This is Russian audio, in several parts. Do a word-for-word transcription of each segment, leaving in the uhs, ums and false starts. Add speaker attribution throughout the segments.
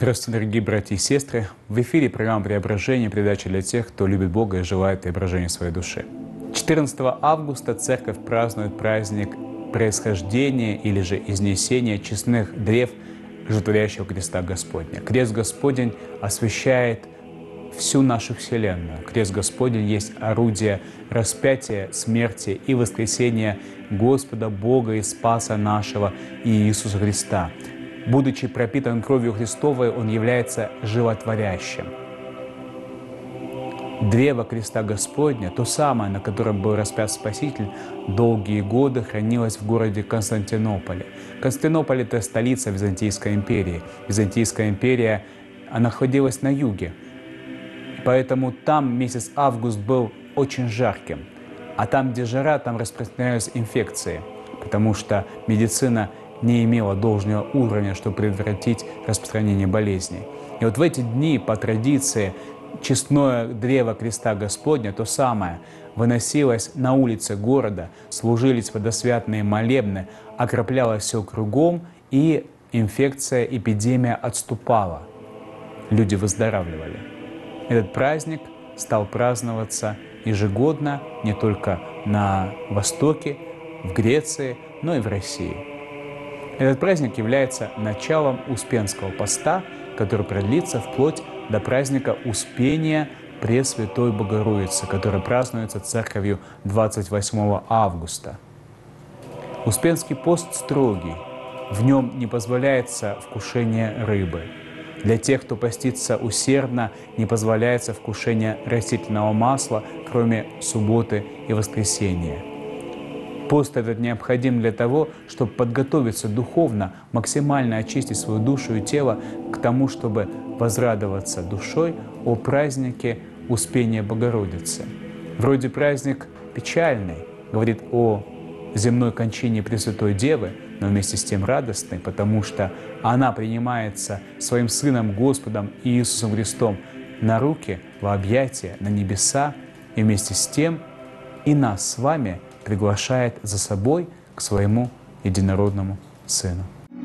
Speaker 1: Здравствуйте, дорогие братья и сестры! В эфире программа «Преображение», передача для тех, кто любит Бога и желает преображения своей души. четырнадцатого августа церковь празднует праздник происхождения или же изнесения честных древ животворящего креста Господня. Крест Господень освящает всю нашу Вселенную. Крест Господень есть орудие распятия, смерти и воскресения Господа, Бога и Спаса нашего Иисуса Христа. Будучи пропитан кровью Христовой, Он является животворящим. Древо креста Господня, то самое, на котором был распят Спаситель, долгие годы хранилось в городе Константинополе. Константинополь – это столица Византийской империи. Византийская империя она находилась на юге, поэтому там месяц август был очень жарким. А там, где жара, там распространялись инфекции, потому что медицина не имела должного уровня, чтобы предотвратить распространение болезней. И вот в эти дни, по традиции, честное древо креста Господня, то самое, выносилось на улицы города, служились водосвятные молебны, окроплялось все кругом, и инфекция, эпидемия отступала. Люди выздоравливали. Этот праздник стал праздноваться ежегодно не только на Востоке, в Греции, но и в России. Этот праздник является началом Успенского поста, который продлится вплоть до праздника Успения Пресвятой Богородицы, который празднуется церковью двадцать восьмого августа. Успенский пост строгий, в нем не позволяется вкушение рыбы. Для тех, кто постится усердно, не позволяется вкушение растительного масла, кроме субботы и воскресенья. Пост этот необходим для того, чтобы подготовиться духовно, максимально очистить свою душу и тело к тому, чтобы возрадоваться душой о празднике Успения Богородицы. Вроде праздник печальный, говорит о земной кончине Пресвятой Девы, но вместе с тем радостный, потому что она принимается своим Сыном Господом Иисусом Христом на руки, во объятия, на небеса, и вместе с тем и нас с вами приглашает за собой к своему единородному Сыну.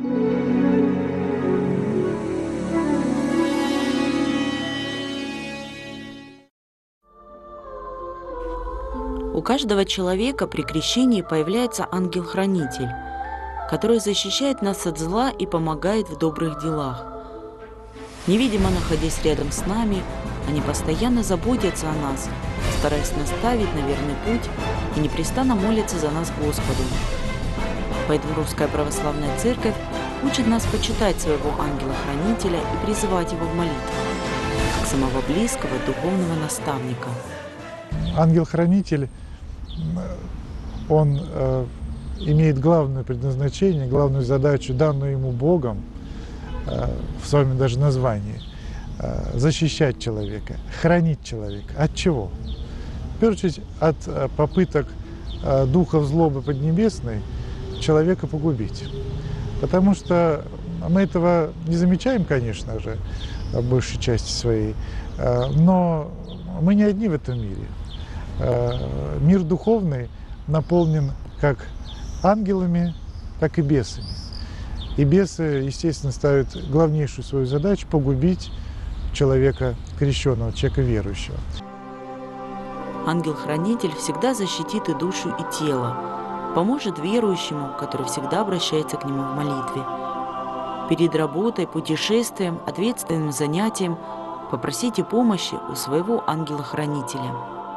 Speaker 2: У каждого человека при крещении появляется ангел-хранитель, который защищает нас от зла и помогает в добрых делах. Невидимо находясь рядом с нами, они постоянно заботятся о нас, стараясь наставить на верный путь и непрестанно молятся за нас Господу. Поэтому Русская Православная Церковь учит нас почитать своего ангела-хранителя и призывать его в молитве, как самого близкого духовного наставника.
Speaker 3: Ангел-хранитель, он э, имеет главное предназначение, главную задачу, данную ему Богом, э, в своем даже названии, э, защищать человека, хранить человека. От чего? В первую очередь, от э, попыток э, духов злобы поднебесной человека погубить. Потому что мы этого не замечаем, конечно же, в большей части своей, э, но мы не одни в этом мире. Мир духовный наполнен как ангелами, так и бесами. И бесы, естественно, ставят главнейшую свою задачу – погубить человека крещенного, человека верующего.
Speaker 2: Ангел-хранитель всегда защитит и душу, и тело, поможет верующему, который всегда обращается к нему в молитве. Перед работой, путешествием, ответственным занятием попросите помощи у своего ангела-хранителя.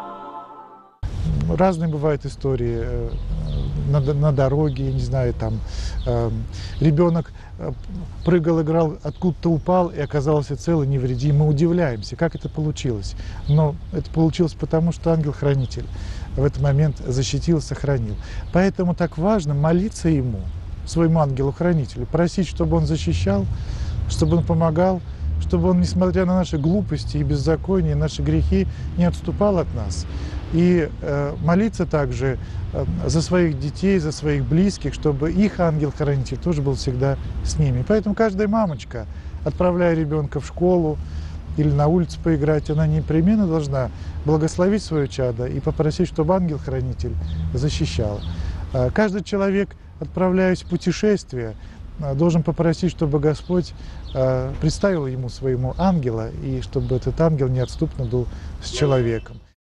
Speaker 3: Разные бывают истории на, на дороге, я не знаю, там э, ребенок прыгал, играл, откуда-то упал и оказался цел и невредим. Мы удивляемся, как это получилось. Но это получилось потому, что ангел-хранитель в этот момент защитил, сохранил. Поэтому так важно молиться ему, своему ангелу-хранителю, просить, чтобы он защищал, чтобы он помогал, чтобы он, несмотря на наши глупости и беззакония, наши грехи, не отступал от нас. И э, молиться также э, за своих детей, за своих близких, чтобы их ангел-хранитель тоже был всегда с ними. Поэтому каждая мамочка, отправляя ребенка в школу или на улицу поиграть, она непременно должна благословить свое чадо и попросить, чтобы ангел-хранитель защищал. Э, каждый человек, отправляясь в путешествие, должен попросить, чтобы Господь представил ему своему ангела, и чтобы этот ангел неотступно был с человеком.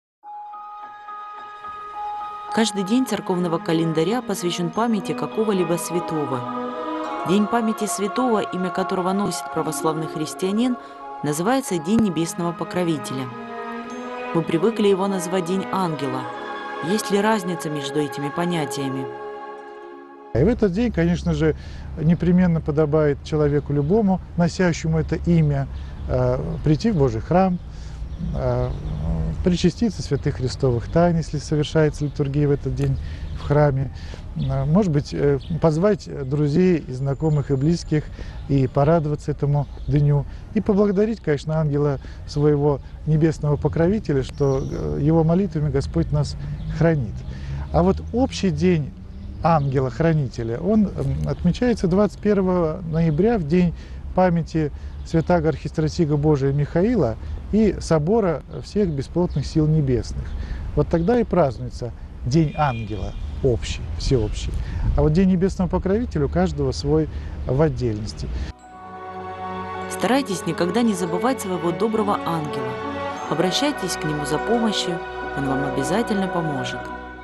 Speaker 2: Каждый день церковного календаря посвящен памяти какого-либо святого. День памяти святого, имя которого носит православный христианин, называется День Небесного Покровителя. Мы привыкли его называть День Ангела. Есть ли разница между этими понятиями?
Speaker 3: И в этот день, конечно же, непременно подобает человеку любому, носящему это имя, прийти в Божий храм, причаститься святых христовых тайн, если совершается литургия в этот день в храме. Может быть, позвать друзей, и знакомых, и близких, и порадоваться этому дню. И поблагодарить, конечно, ангела своего небесного покровителя, что его молитвами Господь нас хранит. А вот общий день ангела-хранителя, он отмечается двадцать первого ноября, в день памяти святаго архистратига Божия Михаила и собора всех бесплотных сил небесных. Вот тогда и празднуется День ангела, общий, всеобщий. А вот День небесного покровителя у каждого свой в отдельности.
Speaker 2: Старайтесь никогда не забывать своего доброго ангела. Обращайтесь к нему за помощью, он вам обязательно поможет.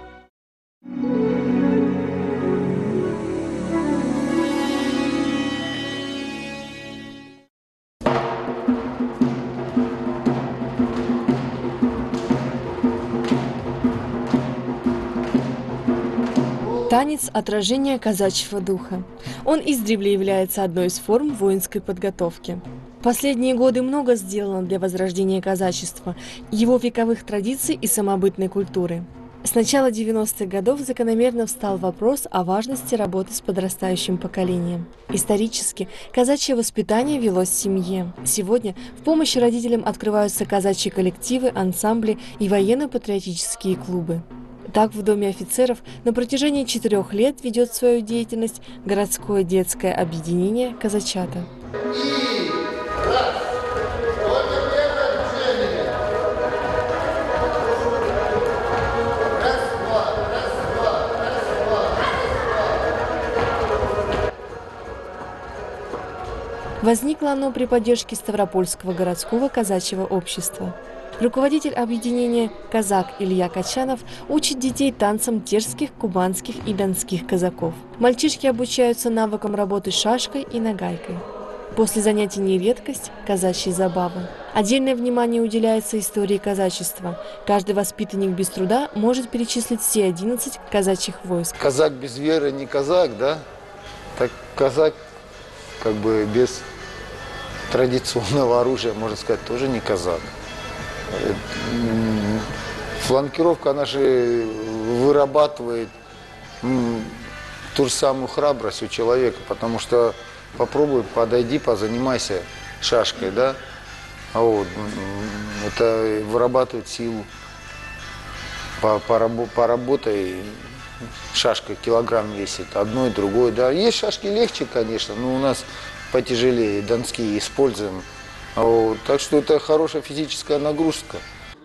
Speaker 4: Танец – отражение казачьего духа. Он издревле является одной из форм воинской подготовки. В последние годы много сделано для возрождения казачества, его вековых традиций и самобытной культуры. С начала девяностых годов закономерно встал вопрос о важности работы с подрастающим поколением. Исторически казачье воспитание велось в семье. Сегодня в помощь родителям открываются казачьи коллективы, ансамбли и военно-патриотические клубы. Так, в Доме офицеров на протяжении четырех лет ведет свою деятельность городское детское объединение «Казачата». Возникло оно при поддержке Ставропольского городского казачьего общества. Руководитель объединения «Казак» Илья Качанов учит детей танцам терских, кубанских и донских казаков. Мальчишки обучаются навыкам работы шашкой и нагайкой. После занятий не редкость – казачьи забавы. Отдельное внимание уделяется истории казачества. Каждый воспитанник без труда может перечислить все одиннадцать казачьих войск.
Speaker 5: Казак без веры не казак, да? Так казак как бы без традиционного оружия, можно сказать, тоже не казак. Фланкировка наша вырабатывает ту же самую храбрость у человека, потому что попробуй, подойди, позанимайся шашкой, да, вот, это вырабатывает силу, поработай, шашка килограмм весит, одно и другое, да, есть шашки легче, конечно, но у нас потяжелее, донские используем. Вот. Так что это хорошая физическая нагрузка.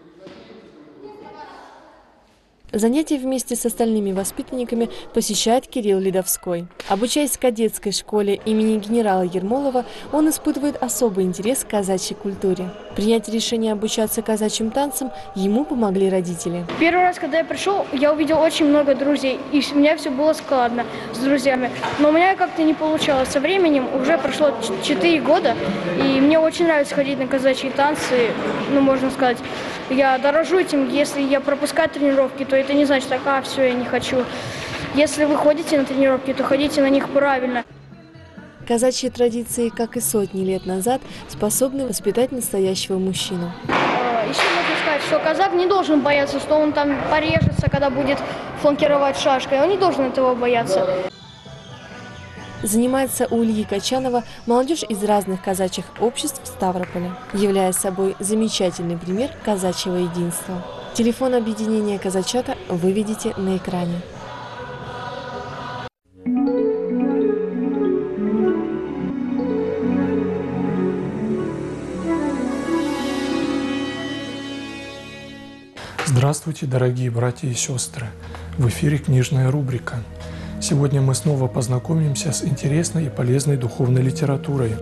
Speaker 4: Занятия вместе с остальными воспитанниками посещает Кирилл Ледовской. Обучаясь в кадетской школе имени генерала Ермолова, он испытывает особый интерес к казачьей культуре. Принять решение обучаться казачьим танцам ему помогли родители.
Speaker 6: Первый раз, когда я пришел, я увидел очень много друзей, и у меня все было складно с друзьями. Но у меня как-то не получалось. Со временем уже прошло четыре года, и мне очень нравится ходить на казачьи танцы, ну, можно сказать. Я дорожу этим, если я пропускаю тренировки, то это не значит, так, а, все, я не хочу. Если вы ходите на тренировки, то ходите на них правильно.
Speaker 4: Казачьи традиции, как и сотни лет назад, способны воспитать настоящего мужчину.
Speaker 6: Еще можно сказать, что казак не должен бояться, что он там порежется, когда будет фланкировать шашкой. Он не должен этого бояться.
Speaker 4: Занимается у Ильи Качанова молодежь из разных казачьих обществ Ставрополя, являя собой замечательный пример казачьего единства. Телефон объединения «Казачата» вы видите на экране.
Speaker 7: Здравствуйте, дорогие братья и сестры! В эфире книжная рубрика. Сегодня мы снова познакомимся с интересной и полезной духовной литературой.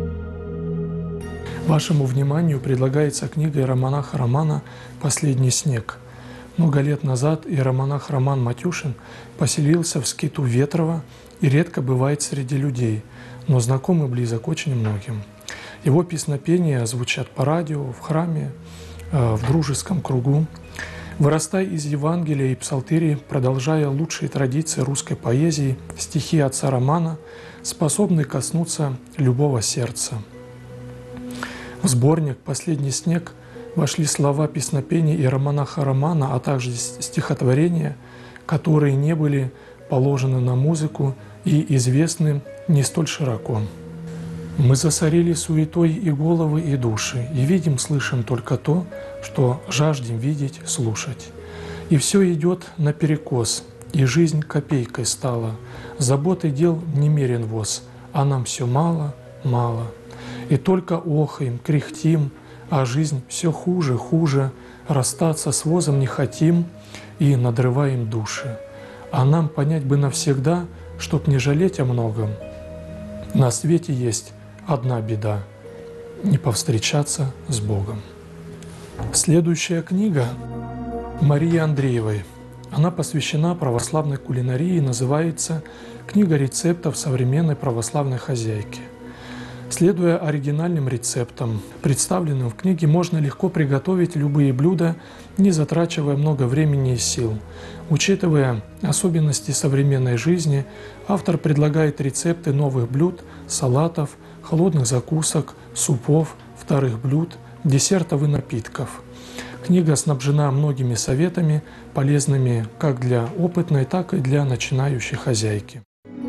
Speaker 7: Вашему вниманию предлагается книга иеромонаха Романа «Последний снег». Много лет назад иеромонах Роман Матюшин поселился в скиту Ветрово и редко бывает среди людей, но знаком и близок очень многим. Его песнопения звучат по радио, в храме, в дружеском кругу. Вырастая из Евангелия и Псалтыри, продолжая лучшие традиции русской поэзии, стихи отца Романа способны коснуться любого сердца. В сборник «Последний снег» вошли слова песнопений иеромонаха Романа, а также стихотворения, которые не были положены на музыку и известны не столь широко. Мы засорили суетой и головы, и души, и видим, слышим только то, что жаждем видеть, слушать. И все идет наперекос, и жизнь копейкой стала, заботой дел немерен воз, а нам все мало, мало. И только охаем, кряхтим, а жизнь все хуже, хуже, расстаться с возом не хотим и надрываем души. А нам понять бы навсегда, чтоб не жалеть о многом. На свете есть одна беда – не повстречаться с Богом. Следующая книга Марии Андреевой. Она посвящена православной кулинарии и называется «Книга рецептов современной православной хозяйки». Следуя оригинальным рецептам, представленным в книге, можно легко приготовить любые блюда, не затрачивая много времени и сил. Учитывая особенности современной жизни, автор предлагает рецепты новых блюд, салатов, холодных закусок, супов, вторых блюд, десертов и напитков. Книга снабжена многими советами, полезными как для опытной, так и для начинающей хозяйки.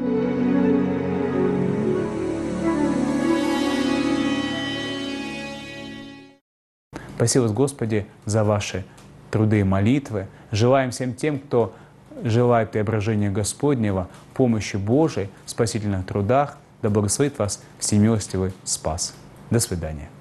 Speaker 1: Спасибо вас, Господи, за ваши труды и молитвы. Желаем всем тем, кто желает преображения Господнего, помощи Божией в спасительных трудах, да благословит вас всемилостивый Спас. До свидания.